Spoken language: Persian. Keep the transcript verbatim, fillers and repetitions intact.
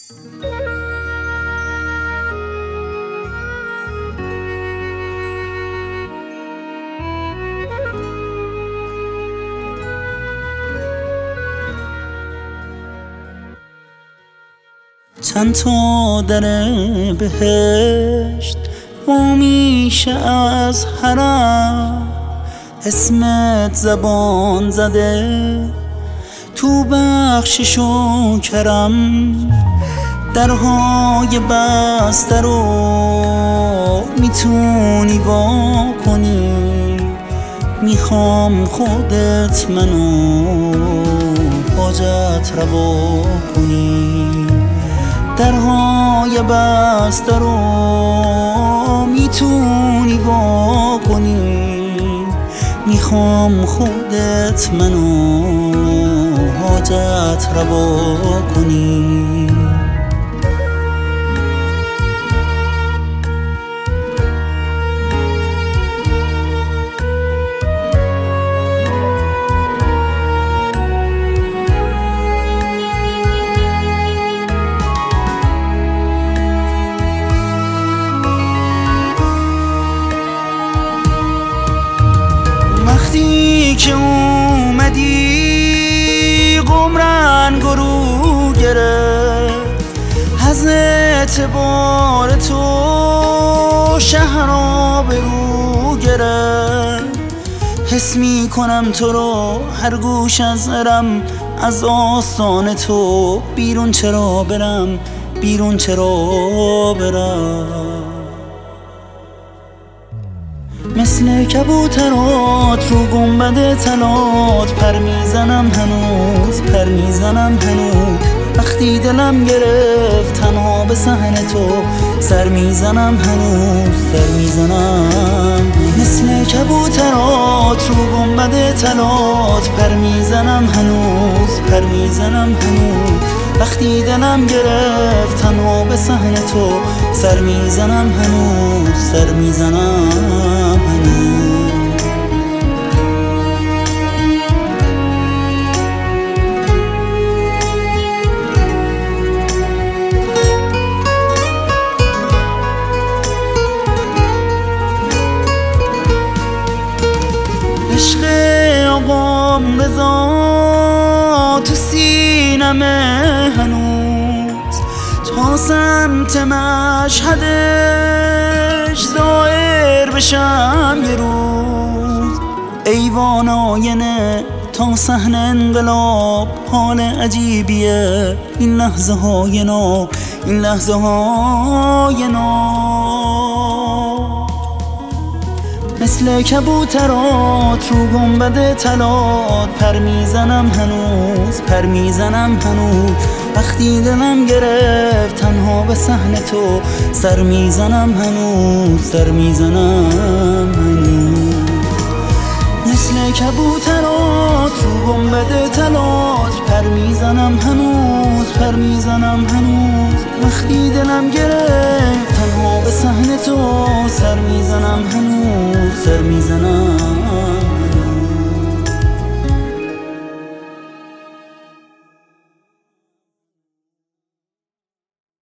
چند تا در بهشت و میشه از حرم، اسمت زبان زده تو بخشش و کرم. درهای بسته رو میتونی وا کنی، میخوام خودت منو حاجت روا کنی. درهای بسته رو میتونی وا کنی، میخوام خودت منو حاجت روا کنی. وقتی که اومدی قمرن گرو گرفت، از اعتبار تو شهر آبرو گرفت. حس می کنم تو رو هر گوش از ارم، از آستان تو بیرون چرا برم، بیرون چرا برم. مثل کبوترات رو گنبد طلات پر میزنم هنوز، پر میزنم هنوز. وقتی دلم گرفت تنها به صحن تو سر میزنم هنوز، سر میزنم. مثل کبوترات رو گنبد طلات پر میزنم هنوز، پر میزنم هنوز. وقتی دلم گرفت تنها به صحن تو سر میزنم هنوز، سر میزنم هنوز. عشق آقام رضا تو سینمه هنوز، تا سمت مشهدش ظاهر بشم یه روز. ایوان آینه تا صحن انقلاب حال عجیبیه این لحظه های ناب، این لحظه های ناب. مثل کبوترات رو گنبد طلات پر میزنم هنوز، پر میزنم هنوز. وقتی دلم گرفت تنها به صحن تو سر میزنم هنوز، سر میزنم هنوز. مثل کبوترات رو گنبد طلات پر میزنم هنوز، پر میزنم هنوز. وقتی دلم گرفت تنها به صحن تو سر میزنم هنوز، سر میزنم.